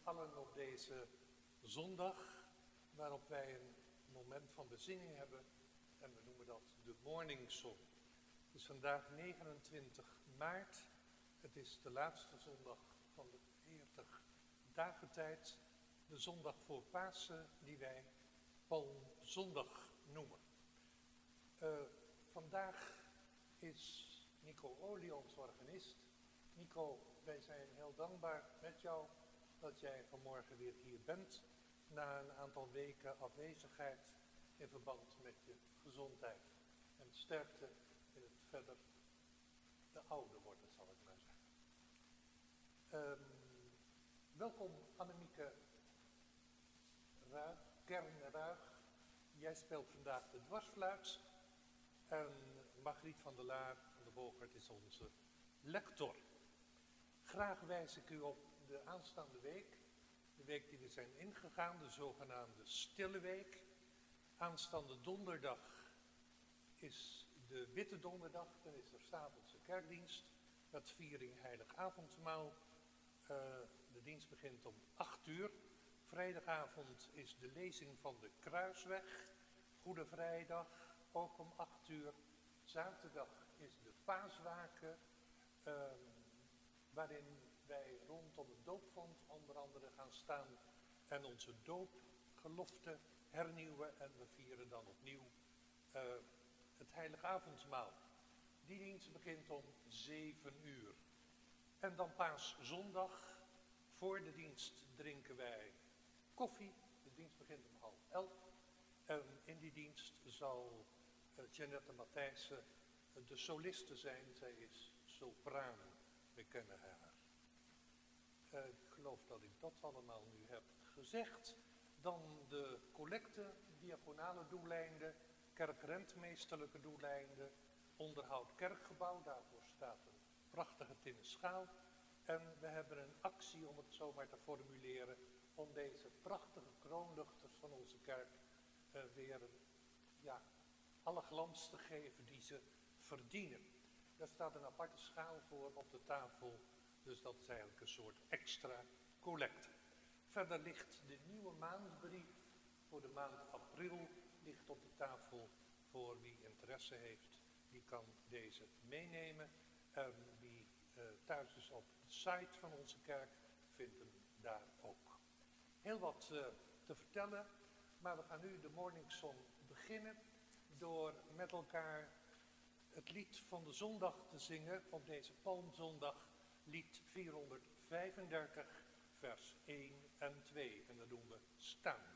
allen op deze zondag, waarop wij een moment van bezinning hebben. En we noemen dat de Morning Song. Het is vandaag 29 maart. Het is de laatste zondag van de 40 dagentijd. De zondag voor Pasen, die wij Palmzondag noemen. Vandaag is Nico Olie ons organist. Nico, wij zijn heel dankbaar met jou dat jij vanmorgen weer hier bent. Na een aantal weken afwezigheid in verband met je gezondheid. En sterkte in het verder de ouder worden, zal ik maar zeggen. Welkom Annemieke Kern-Ruig. Jij speelt vandaag de dwarsfluit. En Margriet van der Laar van de Bogert is onze lector. Graag wijs ik u op de aanstaande week. De week die we zijn ingegaan, de zogenaamde Stille Week. Aanstaande donderdag is de Witte Donderdag. Dan is er 's avonds een kerkdienst met viering Heilig Avondmaal. De dienst begint om 8 uur. Vrijdagavond is de lezing van de Kruisweg. Goede Vrijdag, ook om 8 uur. Zaterdag is de Paaswaken, waarin wij rondom het doopvond onder andere gaan staan en onze doopgelofte hernieuwen. En we vieren dan opnieuw het Heilige Avondmaal. Die dienst begint om 7 uur. En dan Paaszondag. Voor de dienst drinken wij koffie. De dienst begint om 10:30. En in die dienst zal Jeannette Matthijssen de soliste zijn. Zij is sopraan. We kennen haar. Ik geloof dat ik dat allemaal nu heb gezegd. Dan de collecte, diagonale doeleinden, kerkrentmeesterlijke doeleinden, onderhoud kerkgebouw. Daarvoor staat een prachtige tinnen schaal. En we hebben een actie, om het zo maar te formuleren, om deze prachtige kroonluchters van onze kerk weer alle glans te geven die ze verdienen. Daar staat een aparte schaal voor op de tafel, dus dat is eigenlijk een soort extra collecte. Verder ligt de nieuwe maandbrief voor de maand april ligt op de tafel voor wie interesse heeft. Die kan deze meenemen en wie thuis is op de site van onze kerk vindt hem daar ook. Heel wat te vertellen, maar we gaan nu de Morning Song beginnen door met elkaar het lied van de zondag te zingen op deze Palmzondag, lied 435, vers 1 en 2. En dat doen we staande.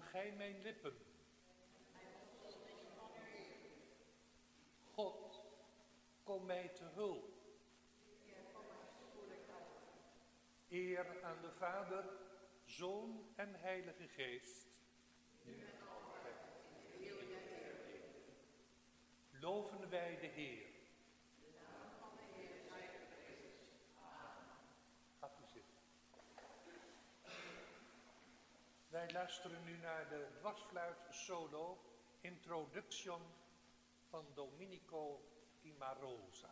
gij mijn lippen. God, kom mij te hulp. Eer aan de Vader, Zoon en Heilige Geest. Loven wij de Heer. Gaat u zitten. Wij luisteren nu naar de dwarsfluit solo Introduction van Domenico Cimarosa.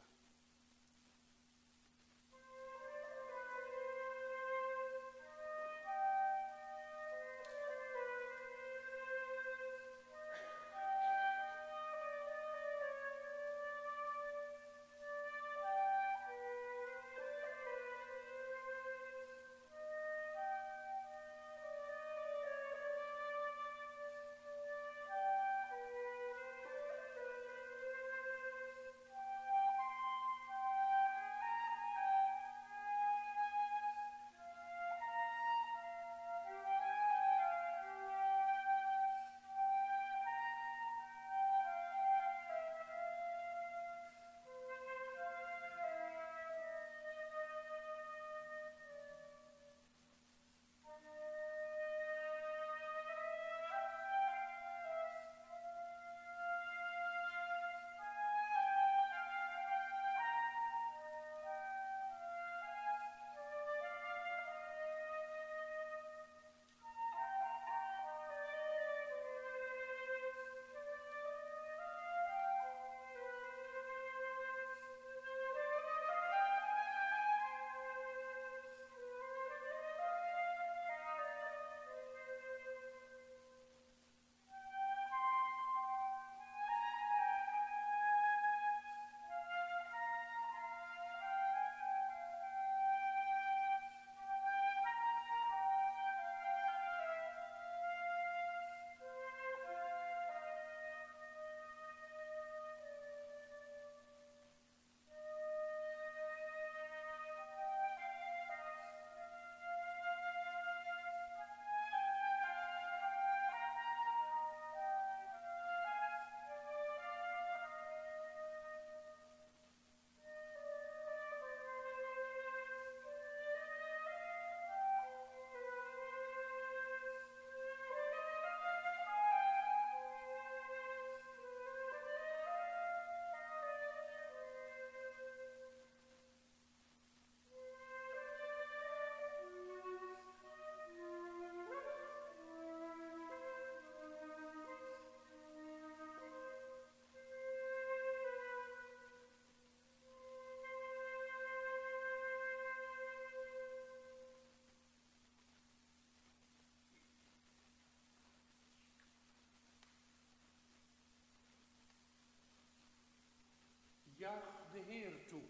Juich de Heer toe,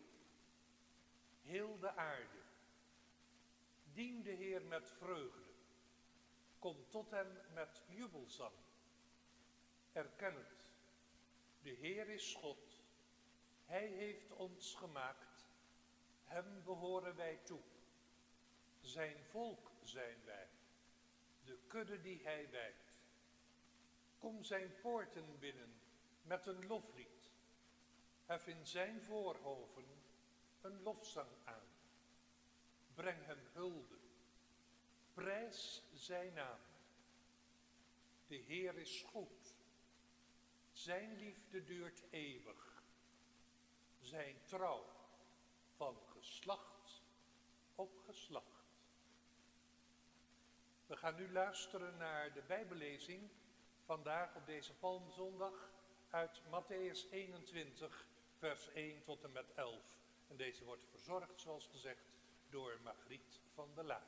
heel de aarde. Dien de Heer met vreugde. Kom tot hem met jubelzang. Erken het, de Heer is God. Hij heeft ons gemaakt. Hem behoren wij toe. Zijn volk zijn wij, de kudde die hij wijdt. Kom zijn poorten binnen met een loflied. Hef in zijn voorhoven een lofzang aan. Breng hem hulde. Prijs zijn naam. De Heer is goed. Zijn liefde duurt eeuwig. Zijn trouw van geslacht op geslacht. We gaan nu luisteren naar de Bijbellezing vandaag op deze Palmzondag uit Mattheüs 21, vers 1 tot en met 11. En deze wordt verzorgd, zoals gezegd, door Margriet van der Laan.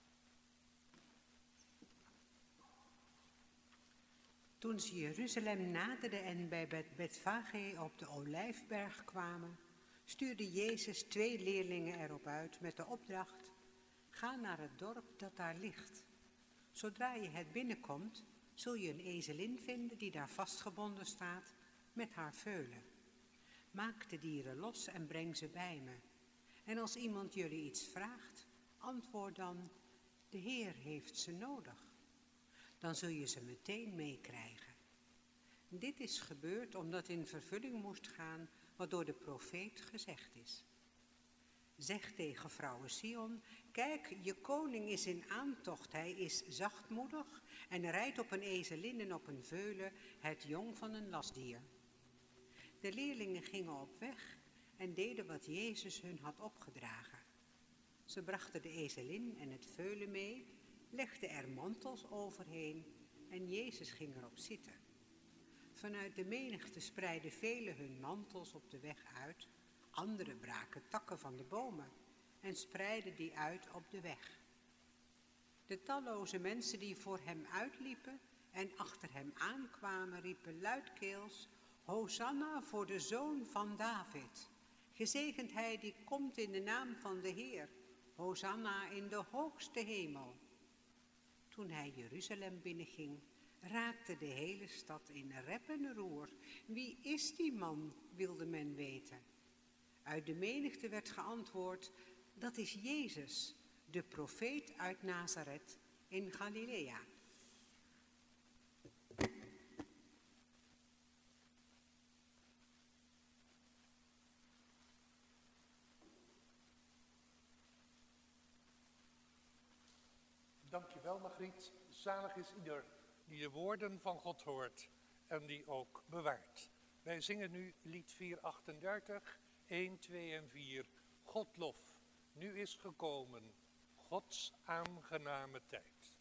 Toen ze Jeruzalem naderden en bij Betfage op de Olijfberg kwamen, stuurde Jezus 2 leerlingen erop uit met de opdracht: ga naar het dorp dat daar ligt. Zodra je het binnenkomt, zul je een ezelin vinden die daar vastgebonden staat met haar veulen. Maak de dieren los en breng ze bij me. En als iemand jullie iets vraagt, antwoord dan: de Heer heeft ze nodig. dan zul je ze meteen meekrijgen. Dit is gebeurd omdat in vervulling moest gaan wat door de profeet gezegd is. Zeg tegen vrouwen Sion, kijk, je koning is in aantocht, hij is zachtmoedig en rijdt op een ezelin en op een veulen, het jong van een lastdier. De leerlingen gingen op weg en deden wat Jezus hun had opgedragen. Ze brachten de ezelin en het veulen mee, legden er mantels overheen en Jezus ging erop zitten. Vanuit de menigte spreidden velen hun mantels op de weg uit, anderen braken takken van de bomen en spreidden die uit op de weg. De talloze mensen die voor hem uitliepen en achter hem aankwamen, riepen luidkeels, Hosanna voor de Zoon van David. Gezegend hij die komt in de naam van de Heer. Hosanna in de hoogste hemel. Toen hij Jeruzalem binnenging, raakte de hele stad in rep en roer. Wie is die man, wilde men weten. Uit de menigte werd geantwoord, dat is Jezus, de profeet uit Nazareth in Galilea. Dankjewel, Margriet. Zalig is ieder die de woorden van God hoort en die ook bewaart. Wij zingen nu lied 438, 1, 2 en 4. Godlof, nu is gekomen, Gods aangename tijd.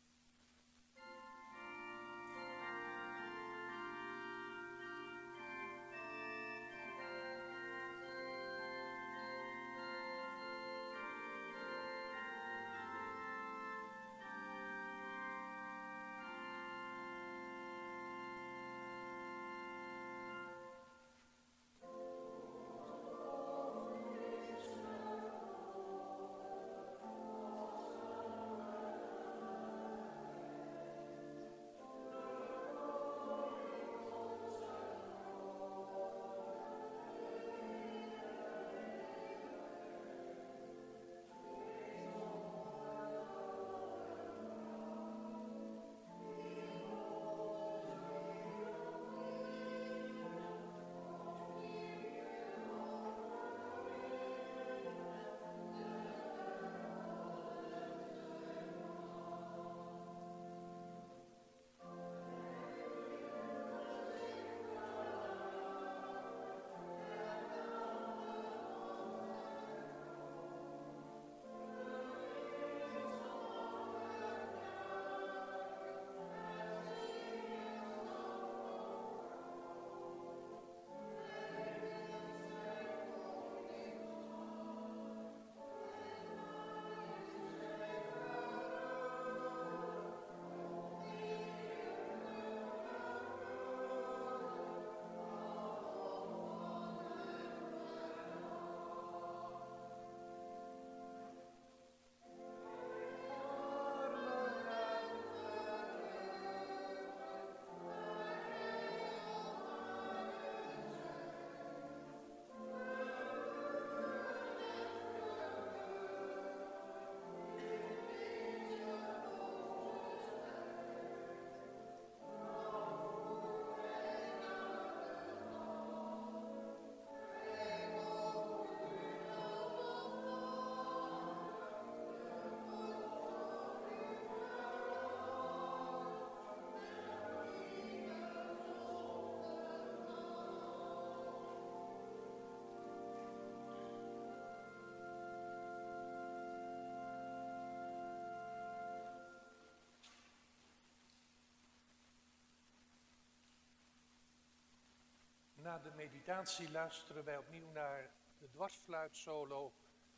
Na de meditatie luisteren wij opnieuw naar de dwarsfluitsolo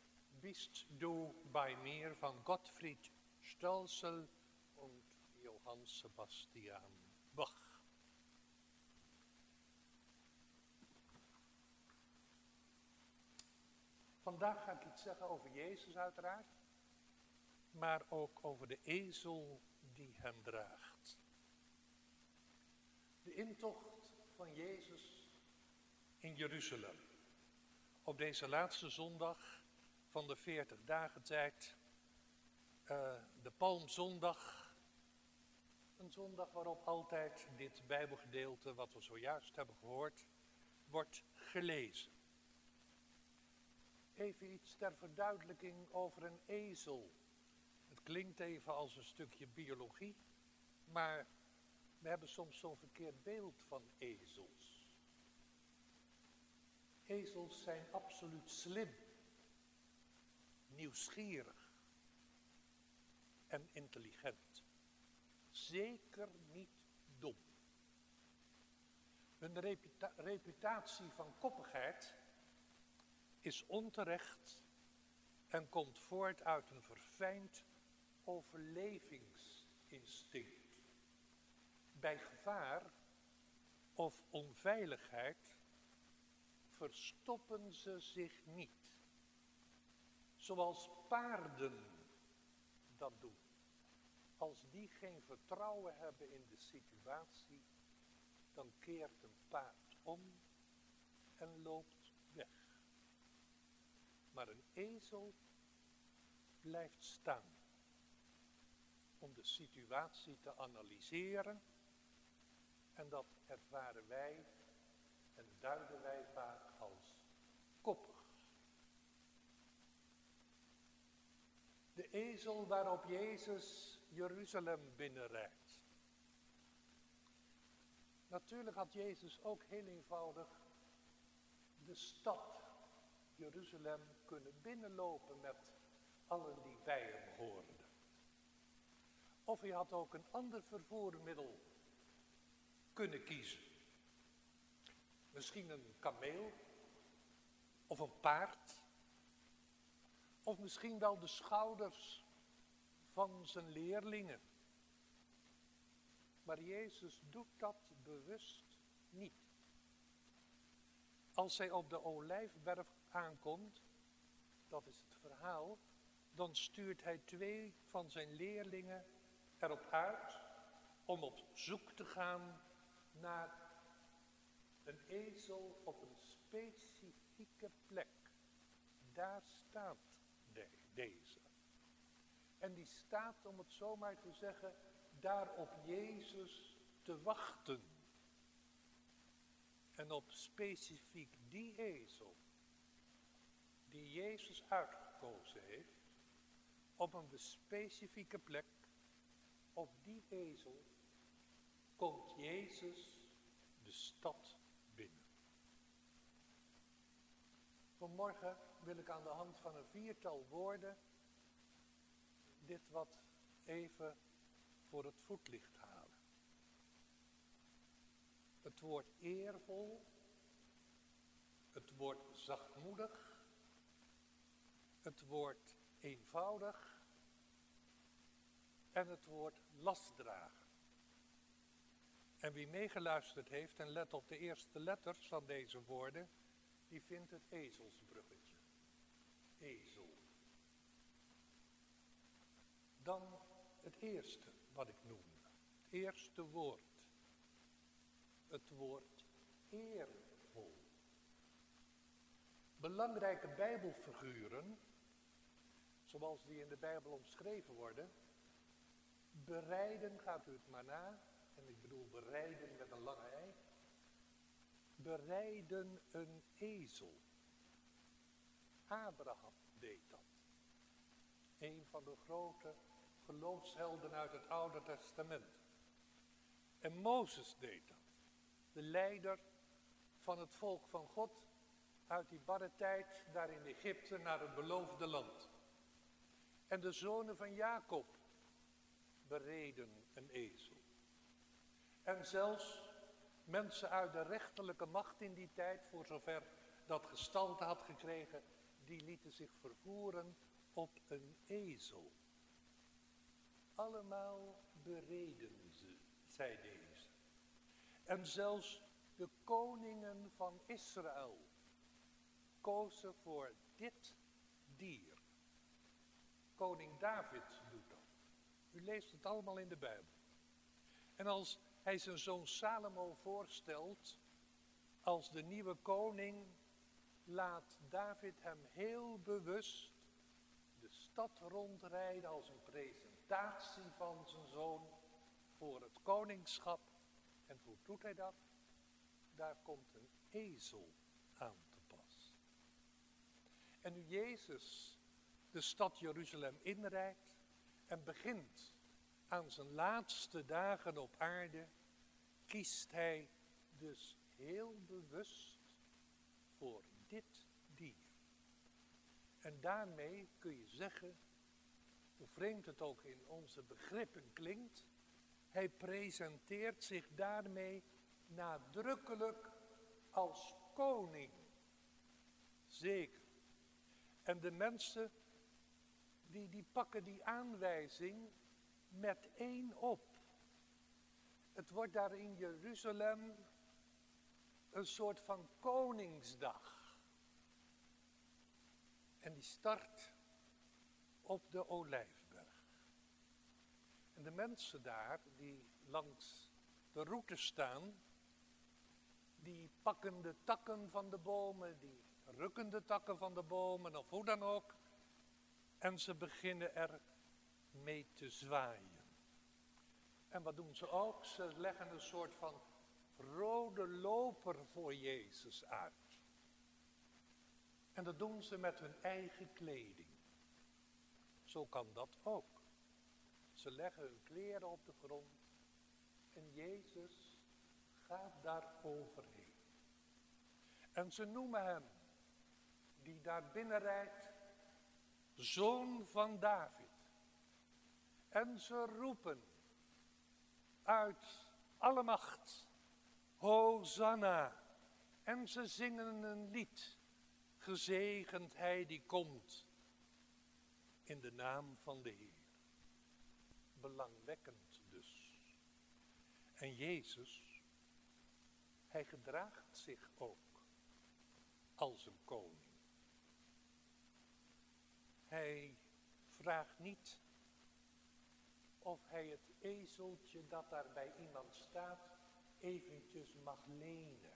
Bist du bei mir van Gottfried Stölzel en Johann Sebastian Bach. Vandaag ga ik iets zeggen over Jezus uiteraard, maar ook over de ezel die hem draagt. De intocht van Jezus in Jeruzalem. Op deze laatste zondag van de 40 dagen tijd, de Palmzondag, Een zondag waarop altijd dit Bijbelgedeelte, wat we zojuist hebben gehoord, wordt gelezen. Even iets ter verduidelijking over een ezel. Het klinkt even als een stukje biologie, maar we hebben soms zo'n verkeerd beeld van ezels. Ezels zijn absoluut slim, nieuwsgierig en intelligent. Zeker niet dom. Hun reputatie van koppigheid is onterecht en komt voort uit een verfijnd overlevingsinstinct. Bij gevaar of onveiligheid verstoppen ze zich niet, zoals paarden dat doen. Als die geen vertrouwen hebben in de situatie, dan keert een paard om en loopt weg. Maar een ezel blijft staan om de situatie te analyseren en dat ervaren wij en duiden wij vaak als koppig. De ezel waarop Jezus Jeruzalem binnenrijdt. Natuurlijk had Jezus ook heel eenvoudig de stad Jeruzalem kunnen binnenlopen met allen die bij hem hoorden. Of hij had ook een ander vervoermiddel kunnen kiezen. Misschien een kameel of een paard. Of misschien wel de schouders van zijn leerlingen. Maar Jezus doet dat bewust niet. Als hij op de Olijfberg aankomt, dat is het verhaal, dan stuurt hij 2 van zijn leerlingen erop uit om op zoek te gaan naar een ezel op een specifieke plek. Daar staat deze. En die staat, om het zo maar te zeggen, daar op Jezus te wachten. En op specifiek die ezel, die Jezus uitgekozen heeft, op een specifieke plek, op die ezel, komt Jezus de stad binnen. Vanmorgen wil ik aan de hand van een 4-tal woorden dit wat even voor het voetlicht halen. Het woord eervol, het woord zachtmoedig, het woord eenvoudig en het woord lastdragen. En wie meegeluisterd heeft en let op de eerste letters van deze woorden, die vindt het ezelsbruggetje. Ezel. Dan het eerste wat ik noemde. Het eerste woord. Het woord eervol. Belangrijke Bijbelfiguren, zoals die in de Bijbel omschreven worden, bereiden, gaat u het maar na, en ik bedoel bereiden met een lange ei, bereiden een ezel. Abraham deed dat. Een van de grote geloofshelden uit het Oude Testament. En Mozes deed dat. De leider van het volk van God uit die barre tijd daar in Egypte naar het beloofde land. En de zonen van Jacob bereden een ezel. En zelfs mensen uit de rechterlijke macht in die tijd, voor zover dat gestalte had gekregen, die lieten zich vervoeren op een ezel. Allemaal bereden ze, zei deze. En zelfs de koningen van Israël kozen voor dit dier. Koning David doet dat. U leest het allemaal in de Bijbel. En als hij zijn zoon Salomo voorstelt als de nieuwe koning, laat David hem heel bewust de stad rondrijden als een presentatie van zijn zoon voor het koningschap. En hoe doet hij dat? Daar komt een ezel aan te pas. En nu Jezus de stad Jeruzalem inrijdt en begint aan zijn laatste dagen op aarde, kiest hij dus heel bewust voor dit dier. En daarmee kun je zeggen, hoe vreemd het ook in onze begrippen klinkt, hij presenteert zich daarmee nadrukkelijk als koning. Zeker. En de mensen die pakken die aanwijzing meteen op. Het wordt daar in Jeruzalem een soort van koningsdag. En die start op de Olijfberg. En de mensen daar die langs de route staan, die pakken de takken van de bomen, die rukken de takken van de bomen of hoe dan ook. En ze beginnen er mee te zwaaien. En wat doen ze ook? Ze leggen een soort van rode loper voor Jezus uit. En dat doen ze met hun eigen kleding. Zo kan dat ook. Ze leggen hun kleren op de grond en Jezus gaat daar overheen. En ze noemen hem, die daar binnenrijdt, Zoon van David. En ze roepen uit alle macht, Hosanna. En ze zingen een lied, gezegend hij die komt, in de naam van de Heer. Belangwekkend dus. En Jezus, hij gedraagt zich ook als een koning. Hij vraagt niet of hij het ezeltje dat daar bij iemand staat eventjes mag lenen.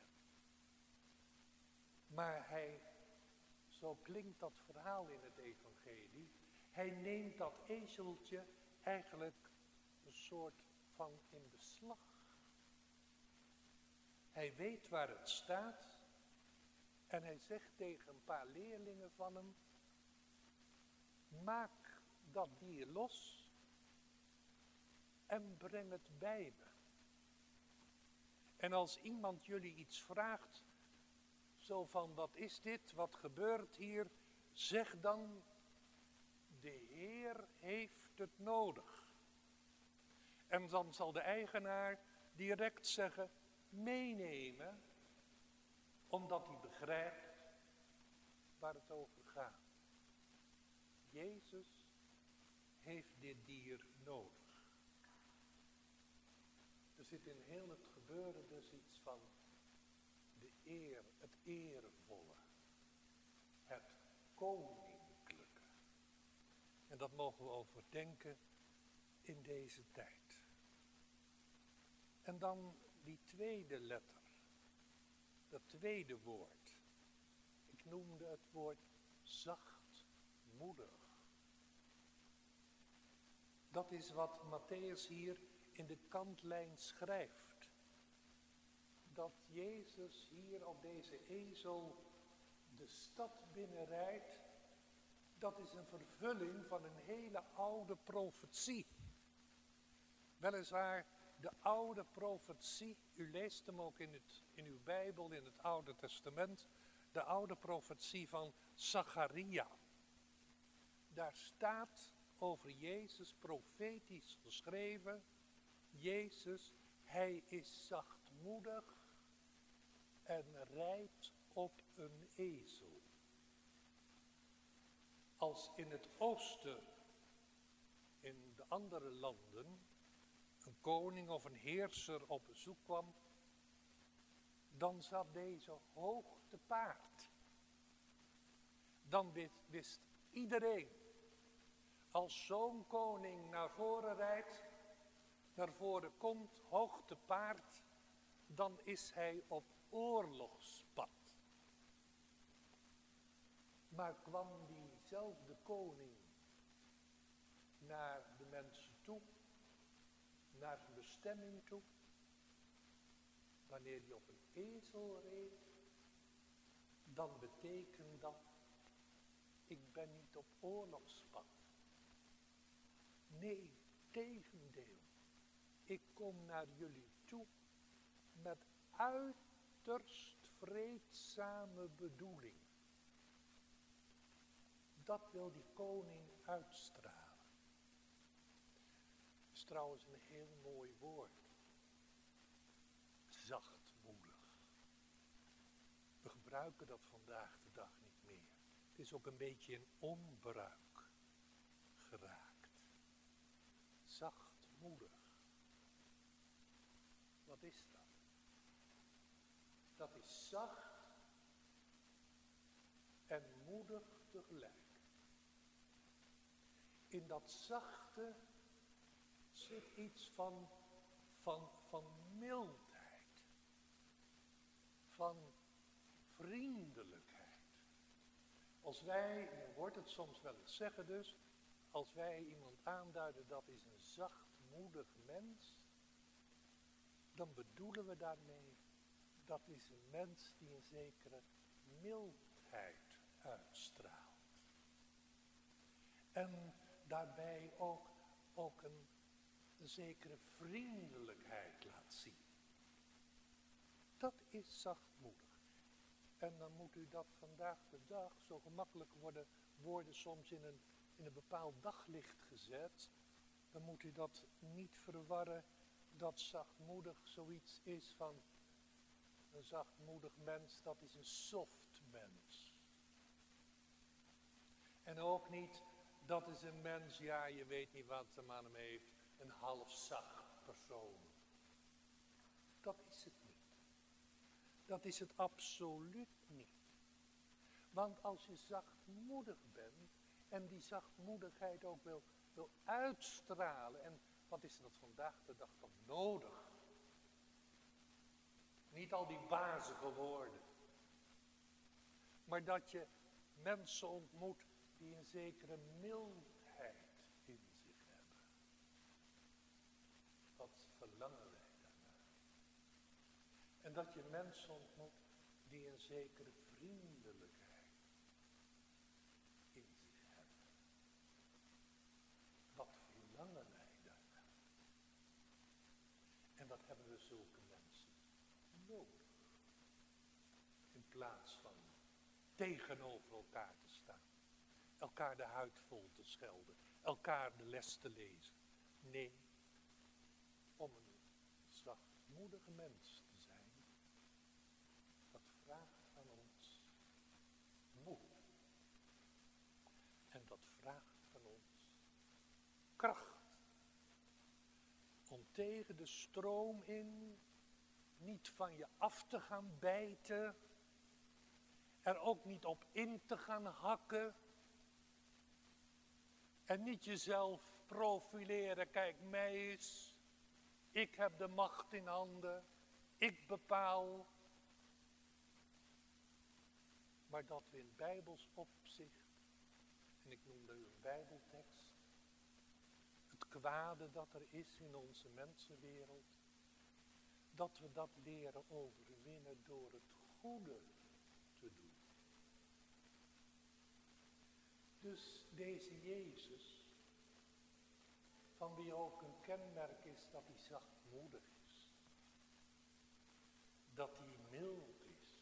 Maar hij, zo klinkt dat verhaal in het evangelie, hij neemt dat ezeltje eigenlijk een soort van in beslag. Hij weet waar het staat en hij zegt tegen een paar leerlingen van hem, maak dat dier los en breng het bij me. En als iemand jullie iets vraagt, zo van wat is dit, wat gebeurt hier, zeg dan, de Heer heeft het nodig. En dan zal de eigenaar direct zeggen, meenemen, omdat hij begrijpt waar het over gaat. Jezus heeft dit dier nodig. Er zit in heel het gebeuren dus iets van de eer, het eervolle, het koninklijke. En dat mogen we overdenken in deze tijd. En dan die tweede letter, dat tweede woord. Ik noemde het woord zachtmoedig. Dat is wat Matthäus hier in de kantlijn schrijft. Dat Jezus hier op deze ezel de stad binnenrijdt, dat is een vervulling van een hele oude profetie. Weliswaar de oude profetie, u leest hem ook in uw Bijbel, in het Oude Testament, de oude profetie van Zacharia. Daar staat over Jezus profetisch geschreven, Jezus, hij is zachtmoedig en rijdt op een ezel. Als in het oosten, in de andere landen, een koning of een heerser op bezoek kwam, dan zat deze hoog te paard. Dan wist iedereen, als zo'n koning naar voren rijdt, naar voren komt, hoog te paard, dan is hij op oorlogspad. Maar kwam diezelfde koning naar de mensen toe, naar zijn bestemming toe. Wanneer hij op een ezel reed, dan betekent dat, ik ben niet op oorlogspad. Nee, tegendeel. Ik kom naar jullie toe met uiterst vreedzame bedoeling. Dat wil die koning uitstralen. Dat is trouwens een heel mooi woord. Zachtmoedig. We gebruiken dat vandaag de dag niet meer. Het is ook een beetje in onbruik geraakt. Zachtmoedig. Wat is dat? Dat is zacht en moedig tegelijk. In dat zachte zit iets van mildheid, van vriendelijkheid. Als wij, je hoort het soms wel eens zeggen dus, als wij iemand aanduiden dat is een zachtmoedig mens, dan bedoelen we daarmee, dat is een mens die een zekere mildheid uitstraalt. En daarbij ook een zekere vriendelijkheid laat zien. Dat is zachtmoedig. En dan moet u dat vandaag de dag, zo gemakkelijk worden soms in een bepaald daglicht gezet, dan moet u dat niet verwarren dat zachtmoedig zoiets is van een zachtmoedig mens, dat is een soft mens. En ook niet, dat is een mens, ja je weet niet wat de aan hem heeft, een half zacht persoon. Dat is het niet. Dat is het absoluut niet. Want als je zachtmoedig bent en die zachtmoedigheid ook wil uitstralen, en wat is dat vandaag de dag dan nodig? Niet al die bazige woorden, maar dat je mensen ontmoet die een zekere mildheid in zich hebben. Wat verlangen wij daarnaar? En dat je mensen ontmoet die een zekere vriendelijkheid in zich hebben. Wat verlangen wij daarnaar? En wat hebben we zulke mensen nodig? In plaats van tegenover elkaar te staan. Elkaar de huid vol te schelden. Elkaar de les te lezen. Nee, om een zachtmoedige mens te zijn, dat vraagt van ons moed. En dat vraagt van ons kracht. Om tegen de stroom in niet van je af te gaan bijten. Er ook niet op in te gaan hakken. En niet jezelf profileren, kijk mij eens. Ik heb de macht in handen. Ik bepaal. Maar dat we in bijbels opzicht, en ik noemde u een bijbeltekst, het kwade dat er is in onze mensenwereld, dat we dat leren overwinnen door het goede te doen. Dus deze Jezus, van wie ook een kenmerk is dat hij zachtmoedig is, dat hij mild is,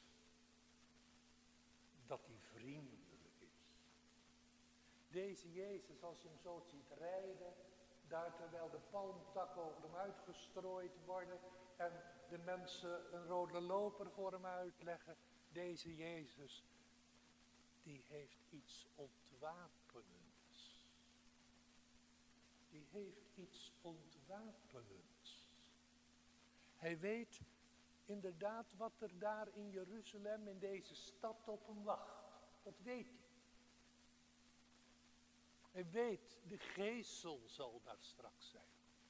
dat hij vriendelijk is. Deze Jezus, als je hem zo ziet rijden, daar terwijl de palmtakken over hem uitgestrooid worden en de mensen een rode loper voor hem uitleggen, deze Jezus, die heeft iets ontwapenends. Die heeft iets ontwapenends. Hij weet inderdaad wat er daar in Jeruzalem, in deze stad op hem wacht. Dat weet hij. Hij weet, de gezel zal daar straks zijn.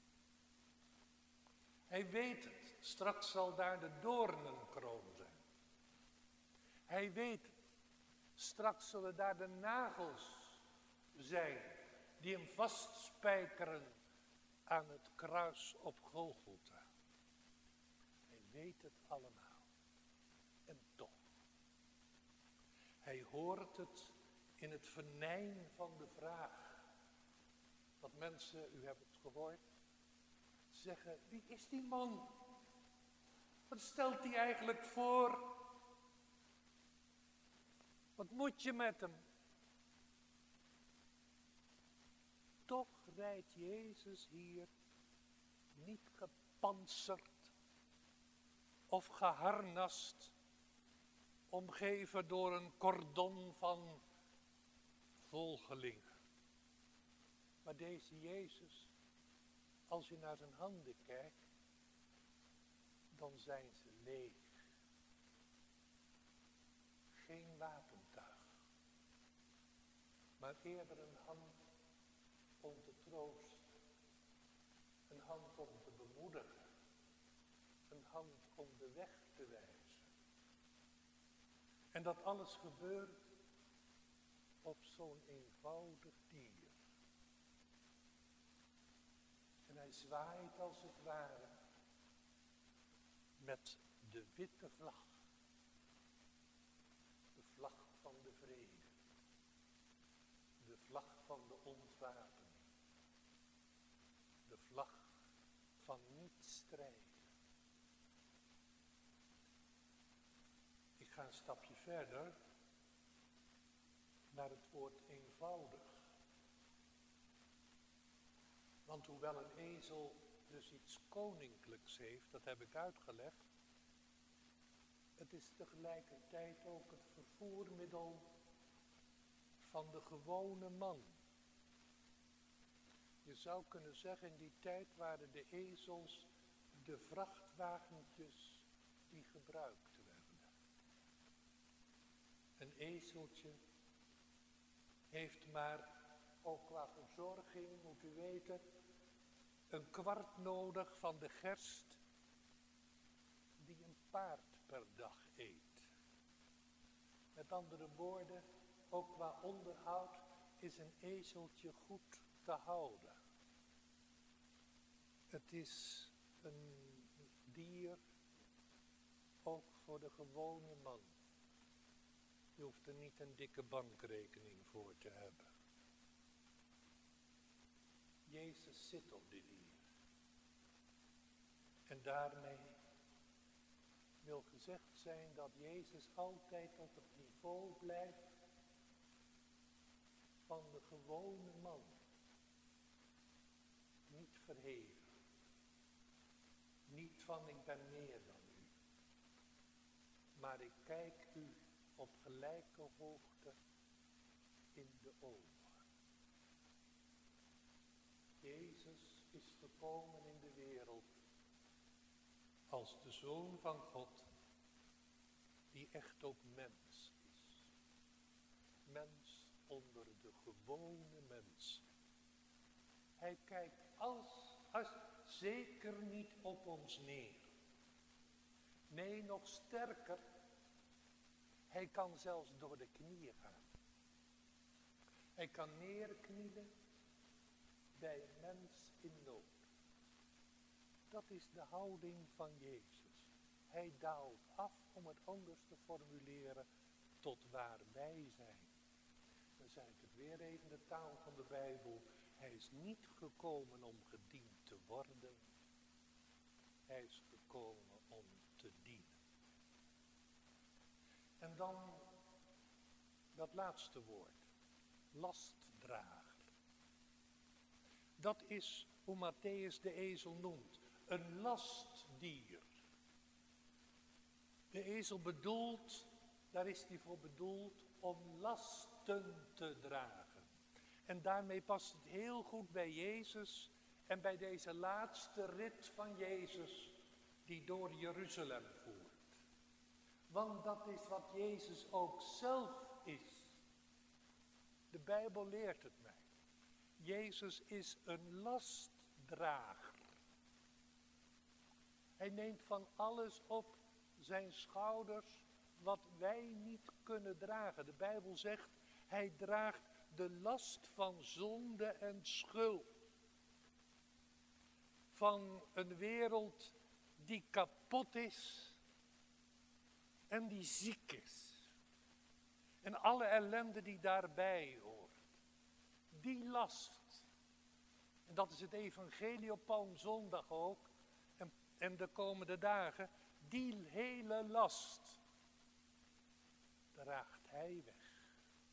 Hij weet het, straks zal daar de doornenkroon zijn. Hij weet het, straks zullen daar de nagels zijn die hem vastspijkeren aan het kruis op Golgotha. Hij weet het allemaal. En toch. Hij hoort het in het venijn van de vraag. Dat mensen, u hebt het gehoord, zeggen, wie is die man? Wat stelt hij eigenlijk voor? Wat moet je met hem? Toch rijdt Jezus hier niet gepantserd of geharnast, omgeven door een cordon van volgelingen. Maar deze Jezus, als je naar zijn handen kijkt, dan zijn ze leeg. Geen wapentuig, maar eerder een hand om te troosten, een hand om te bemoedigen, een hand om de weg te wijzen. En dat alles gebeurt op zo'n eenvoudig dier. En hij zwaait als het ware met de witte vlag. De vlag van de vrede. De vlag van de ontwapening. De vlag van niet strijden. Ik ga een stapje verder naar het woord eenvoudig. Want hoewel een ezel dus iets koninklijks heeft, dat heb ik uitgelegd, het is tegelijkertijd ook het vervoermiddel van de gewone man. Je zou kunnen zeggen, in die tijd waren de ezels de vrachtwagentjes die gebruikt werden. Een ezeltje heeft maar, ook qua verzorging, moet u weten, een kwart nodig van de gerst die een paard per dag eet. Met andere woorden, ook qua onderhoud is een ezeltje goed te houden. Het is een dier ook voor de gewone man. Je hoeft er niet een dikke bankrekening voor te hebben. Jezus zit op dit dier. En daarmee wil gezegd zijn dat Jezus altijd op het niveau blijft van de gewone man. Niet verheven. Niet van ik ben meer dan u. Maar ik kijk u op gelijke hoogte in de ogen. Jezus is gekomen in de wereld als de Zoon van God, die echt ook mens is. Mens onder de gewone mens. Hij kijkt als zeker niet op ons neer. Nee, nog sterker, hij kan zelfs door de knieën gaan. Hij kan neerknielen bij een mens in nood. Dat is de houding van Jezus. Hij daalt af, om het anders te formuleren, tot waar wij zijn. Dan zeg ik het weer even, de taal van de Bijbel. Hij is niet gekomen om gediend te worden. Hij is gekomen om te dienen. En dan dat laatste woord. Lastdrager. Dat is hoe Matthäus de ezel noemt. Een lastdier. De ezel bedoelt, daar is hij voor bedoeld, om lasten te dragen. En daarmee past het heel goed bij Jezus en bij deze laatste rit van Jezus die door Jeruzalem voert. Want dat is wat Jezus ook zelf is. De Bijbel leert het mij. Jezus is een lastdrager. Hij neemt van alles op zijn schouders wat wij niet kunnen dragen. De Bijbel zegt, hij draagt de last van zonde en schuld. van een wereld die kapot is en die ziek is. En alle ellende die daarbij hoort. Die last. En dat is het evangelie op Palmzondag ook. En de komende dagen. Die hele last draagt hij weg.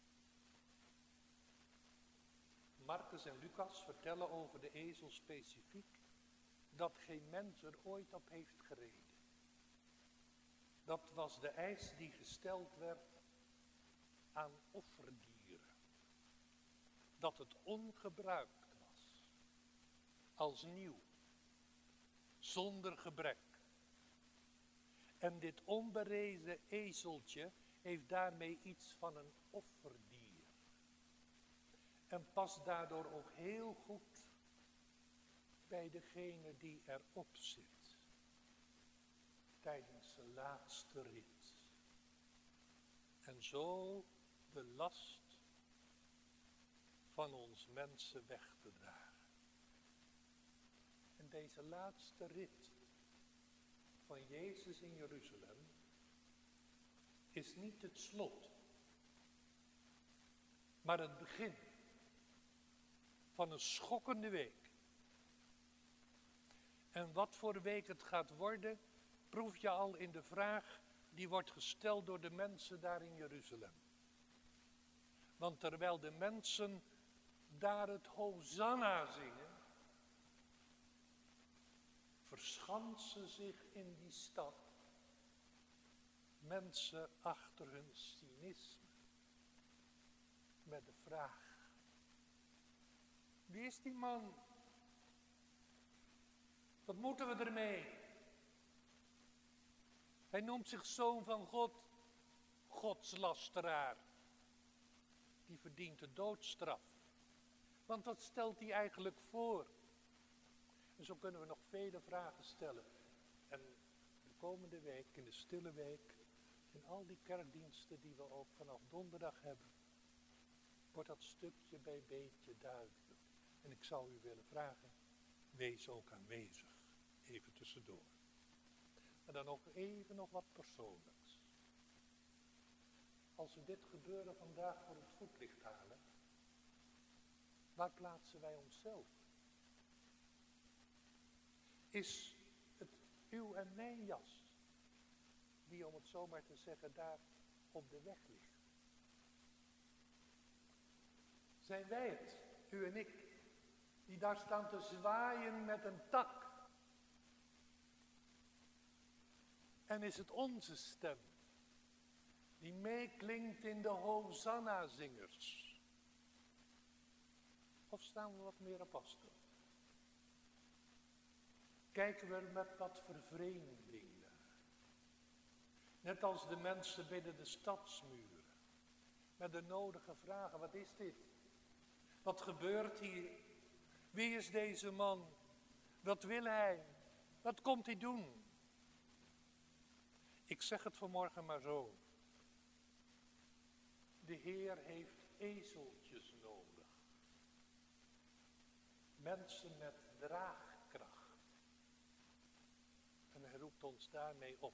Marcus en Lucas vertellen over de ezel specifiek dat geen mens er ooit op heeft gereden. Dat was de eis die gesteld werd aan offerdieren. Dat het ongebruikt was. Als nieuw. Zonder gebrek. En dit onberezen ezeltje heeft daarmee iets van een offerdier. En past daardoor ook heel goed bij degene die erop zit. Tijdens de laatste rit. En zo de last van ons mensen weg te dragen. En deze laatste rit van Jezus in Jeruzalem is niet het slot, maar het begin van een schokkende week. En wat voor week het gaat worden, proef je al in de vraag die wordt gesteld door de mensen daar in Jeruzalem. Want terwijl de mensen daar het Hosanna zingen, verschansen zich in die stad mensen achter hun cynisme. Met de vraag, wie is die man? Wat moeten we ermee? Hij noemt zich zoon van God, godslasteraar. Die verdient de doodstraf. Want wat stelt hij eigenlijk voor? En zo kunnen we nog vele vragen stellen. En de komende week, in de stille week, in al die kerkdiensten die we ook vanaf donderdag hebben, wordt dat stukje bij beetje duidelijk. En ik zou u willen vragen, wees ook aanwezig. Even tussendoor. En dan ook even nog wat persoonlijks. Als we dit gebeuren vandaag voor het voetlicht halen, waar plaatsen wij onszelf? Is het uw en mijn jas, die om het zomaar te zeggen daar op de weg ligt? Zijn wij het, u en ik, die daar staan te zwaaien met een tak? En is het onze stem, die meeklinkt in de Hosanna-zingers? Of staan we wat meer op afstand? Kijken we er met wat vervreemding naar? Net als de mensen binnen de stadsmuren. Met de nodige vragen, wat is dit? Wat gebeurt hier? Wie is deze man? Wat wil hij? Wat komt hij doen? Ik zeg het vanmorgen maar zo. De Heer heeft ezeltjes nodig. Mensen met draagkracht. En hij roept ons daarmee op.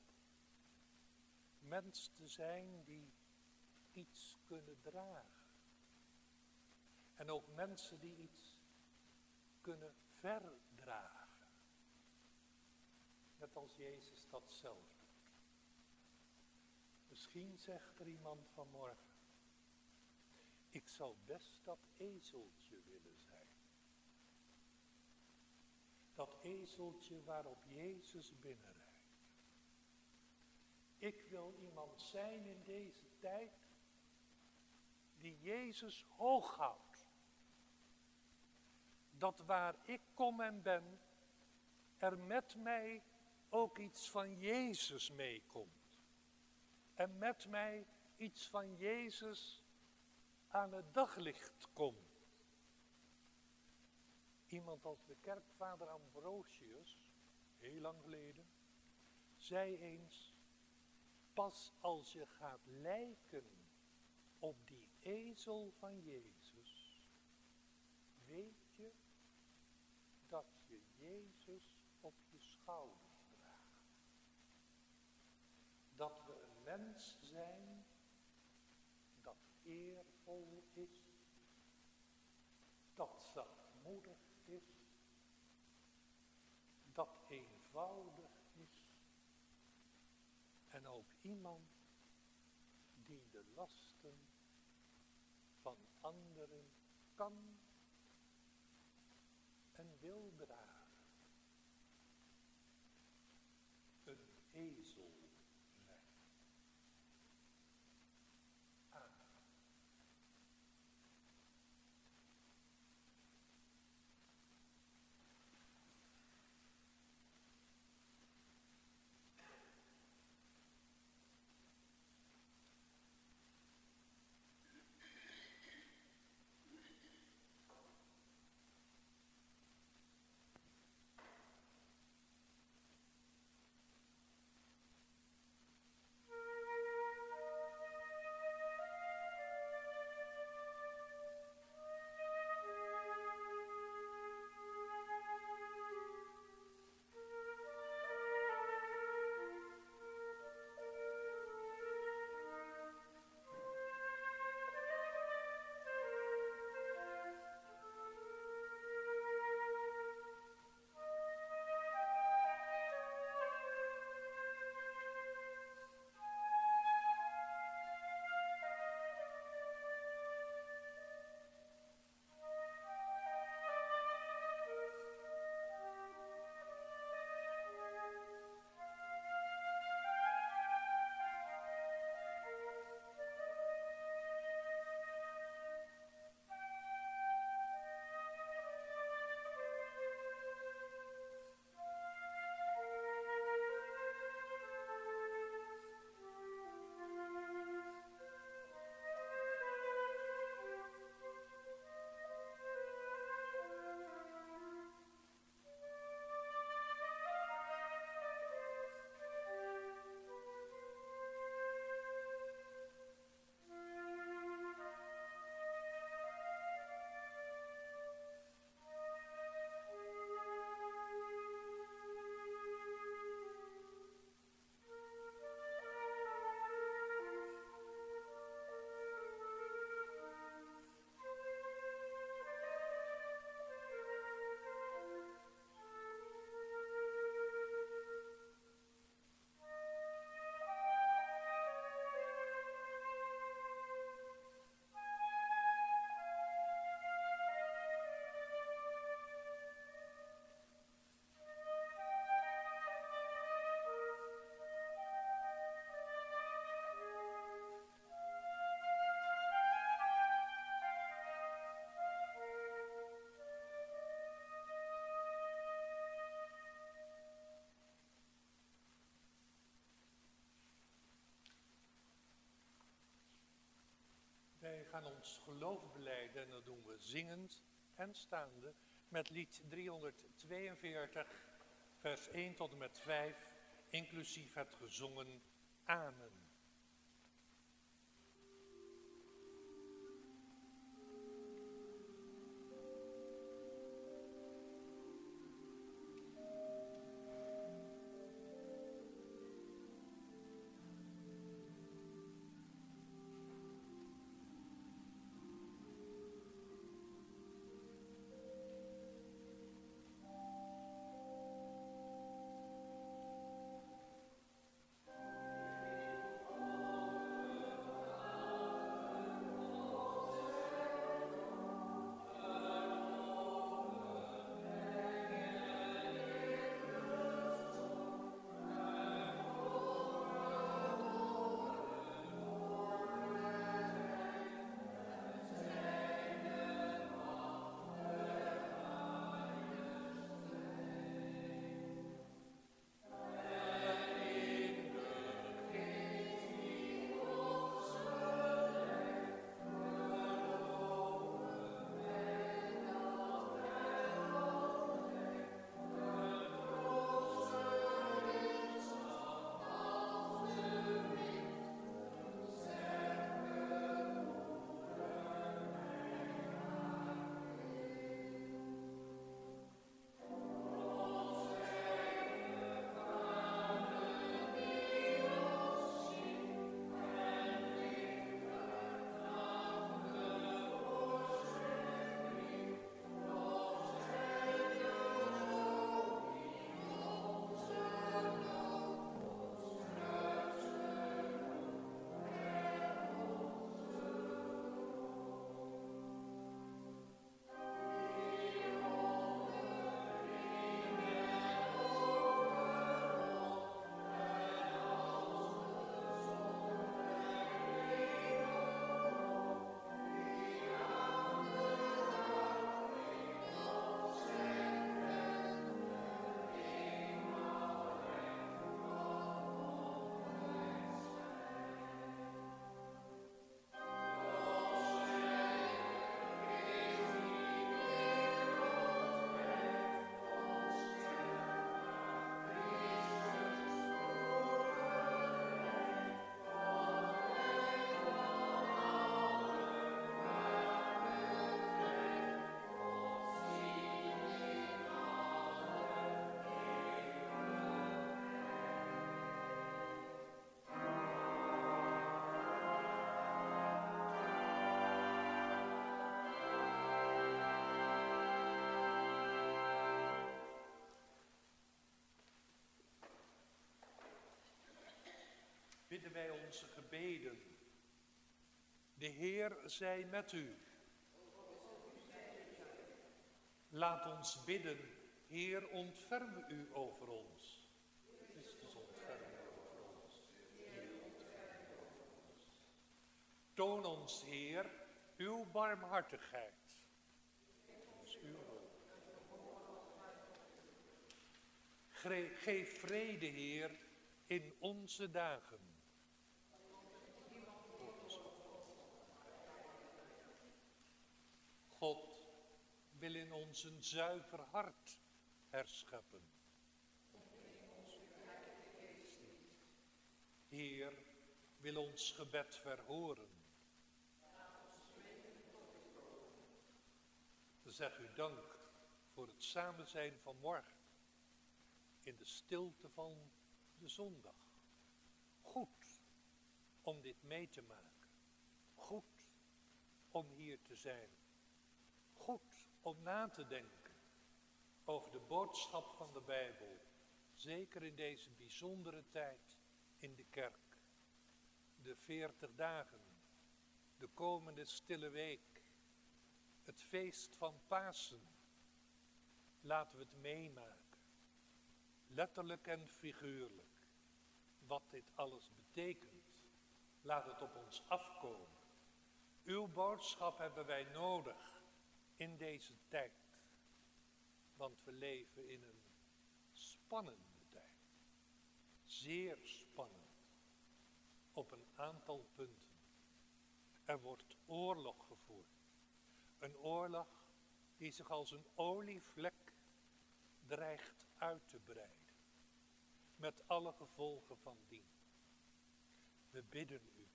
Mens te zijn die iets kunnen dragen. En ook mensen die iets kunnen verdragen. Net als Jezus dat zelf doet. Misschien zegt er iemand vanmorgen, ik zou best dat ezeltje willen zijn. Dat ezeltje waarop Jezus binnenrijdt. Ik wil iemand zijn in deze tijd die Jezus hoog houdt. Dat waar ik kom en ben, er met mij ook iets van Jezus meekomt. En met mij iets van Jezus aan het daglicht komt. Iemand als de kerkvader Ambrosius, heel lang geleden, zei eens, pas als je gaat lijken op die ezel van Jezus, weet je dat je Jezus schouders dragen. Dat we een mens zijn dat eervol is, dat zachtmoedig is, dat eenvoudig is en ook iemand die de lasten van anderen kan en wil dragen. Een ezel zijn. Amen. Wij gaan ons geloof belijden en dat doen we zingend en staande met lied 342, vers 1 tot en met 5, inclusief het gezongen Amen. bidden wij onze gebeden. De Heer zij met u. Laat ons bidden, Heer, ontferm u over ons. Christus, ontferm u over ons. Heer, ontferm u over ons. Toon ons, Heer, uw barmhartigheid. Ons uw hulp. Geef vrede, Heer, in onze dagen. God wil in ons een zuiver hart herscheppen. Heer wil ons gebed verhoren. Zeg u dank voor het samen zijn van morgen in de stilte van de zondag. Goed om dit mee te maken. Goed om hier te zijn. Goed om na te denken over de boodschap van de Bijbel. Zeker in deze bijzondere tijd in de kerk. De 40 dagen, de komende stille week, het feest van Pasen. Laten we het meemaken, letterlijk en figuurlijk. Wat dit alles betekent, laat het op ons afkomen. Uw boodschap hebben wij nodig in deze tijd. Want we leven in een spannende tijd. Zeer spannend. Op een aantal punten. Er wordt oorlog gevoerd. Een oorlog die zich als een olievlek dreigt uit te breiden. Met alle gevolgen van dien. We bidden u.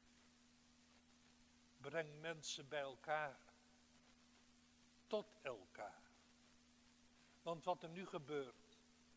Breng mensen bij elkaar. Tot elkaar. Want wat er nu gebeurt,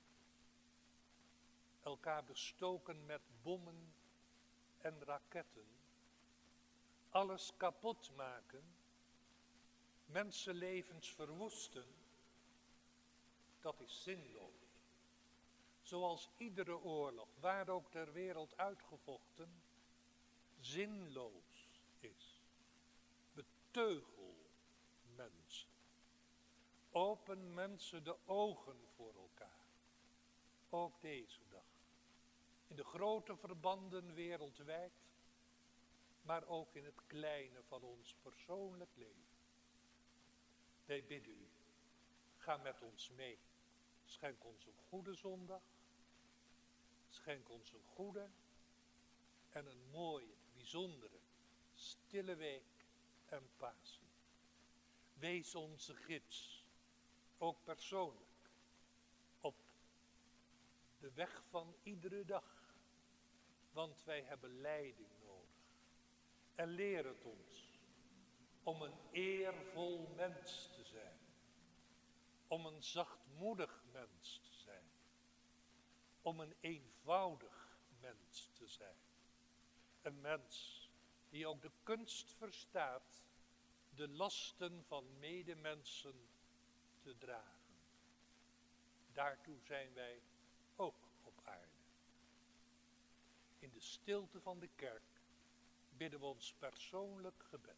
elkaar bestoken met bommen en raketten, alles kapot maken, mensenlevens verwoesten, dat is zinloos. Zoals iedere oorlog, waar ook ter wereld uitgevochten, zinloos is. Beteugel mensen. Open mensen de ogen voor elkaar. Ook deze dag. In de grote verbanden wereldwijd, maar ook in het kleine van ons persoonlijk leven. Wij bidden u, ga met ons mee. Schenk ons een goede zondag. Schenk ons een goede en een mooie, bijzondere, stille week en Pasen. Wees onze gids, ook persoonlijk, op de weg van iedere dag. Want wij hebben leiding nodig. En leer het ons om een eervol mens te zijn. Om een zachtmoedig mens te zijn. Om een eenvoudig mens te zijn. Een mens die ook de kunst verstaat de lasten van medemensen te dragen. Daartoe zijn wij ook op aarde. In de stilte van de kerk bidden we ons persoonlijk gebed.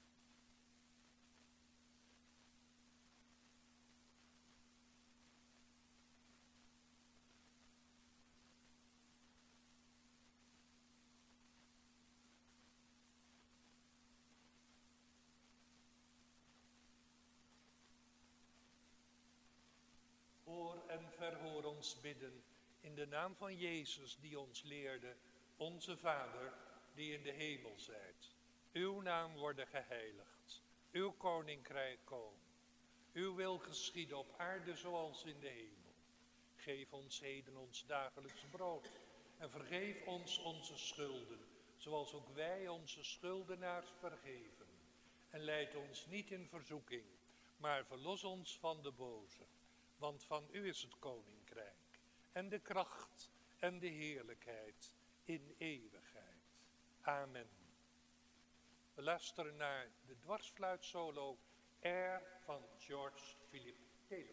Hoor en verhoor ons bidden in de naam van Jezus die ons leerde, onze Vader die in de hemel zijt. Uw naam worden geheiligd, uw koninkrijk komen. Uw wil geschieden op aarde zoals in de hemel. Geef ons heden ons dagelijks brood en vergeef ons onze schulden, zoals ook wij onze schuldenaars vergeven. En leid ons niet in verzoeking, maar verlos ons van de boze. Want van u is het koninkrijk en de kracht en de heerlijkheid in eeuwigheid. Amen. We luisteren naar de dwarsfluitsolo Air van George Philip Telemann.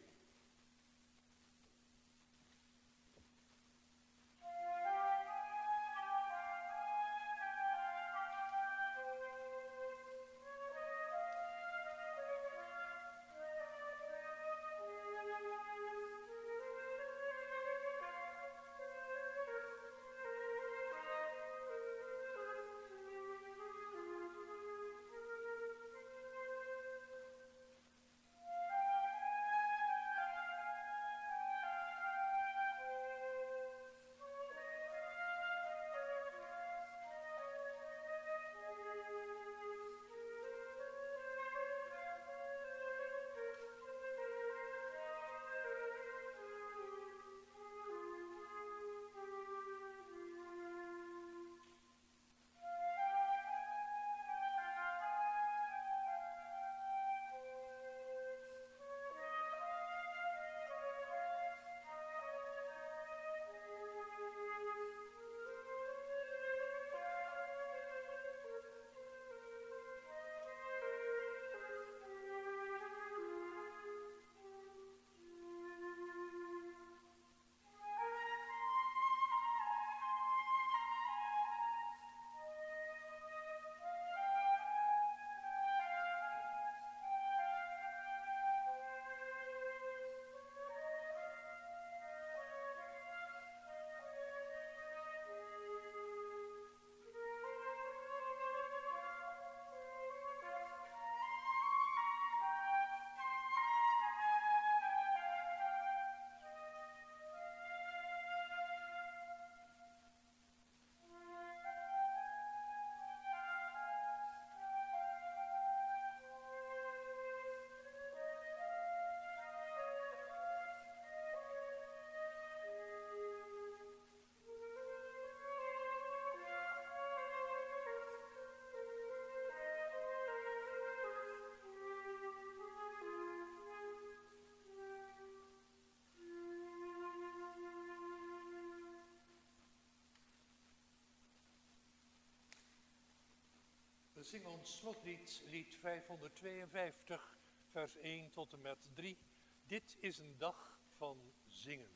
We zingen ons slotlied, lied 552, vers 1 tot en met 3. Dit is een dag van zingen.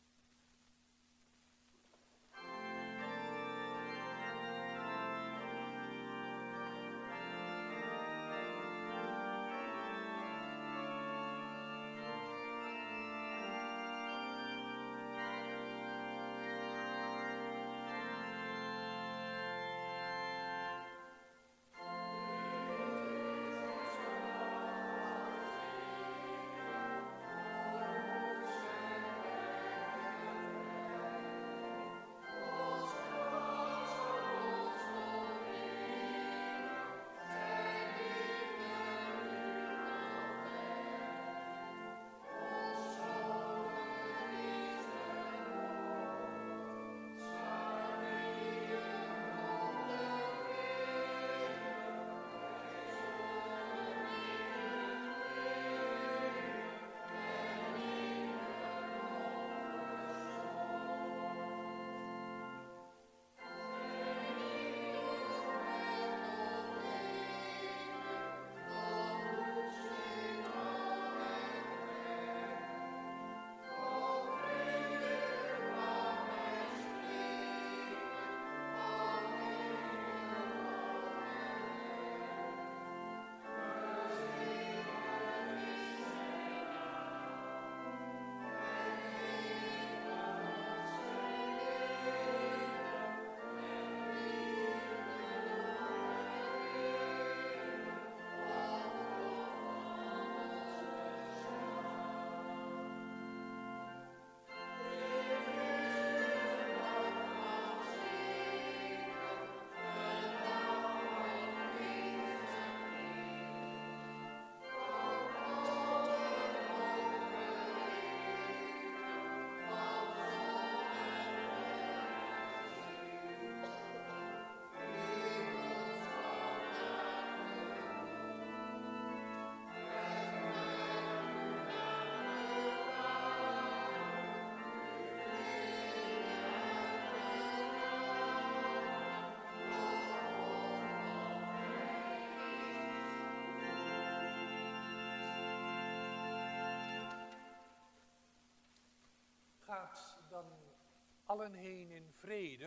Gaat dan allen heen in vrede,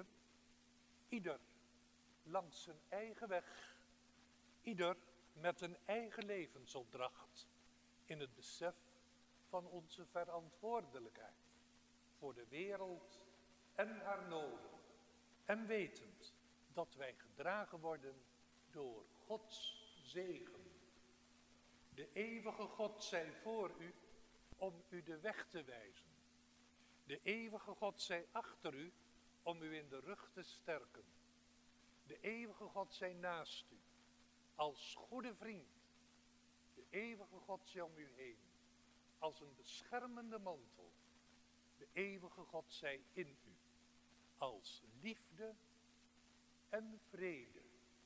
ieder langs zijn eigen weg, ieder met een eigen levensopdracht, in het besef van onze verantwoordelijkheid voor de wereld en haar noden, en wetend dat wij gedragen worden door Gods zegen. De eeuwige God zij voor u om u de weg te wijzen. De eeuwige God zij achter u om u in de rug te sterken. De eeuwige God zij naast u als goede vriend. De eeuwige God zij om u heen als een beschermende mantel. De eeuwige God zij in u als liefde en vrede.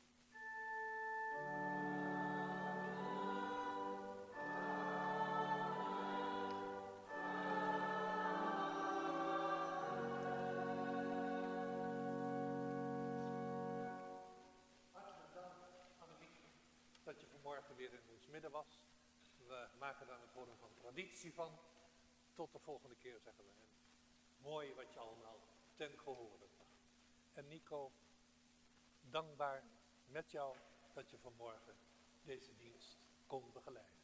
Dat je vanmorgen weer in ons midden was. We maken daar een vorm van traditie van. Tot de volgende keer zeggen we. En mooi wat je allemaal ten gehore bracht. En Nico, dankbaar met jou dat je vanmorgen deze dienst kon begeleiden.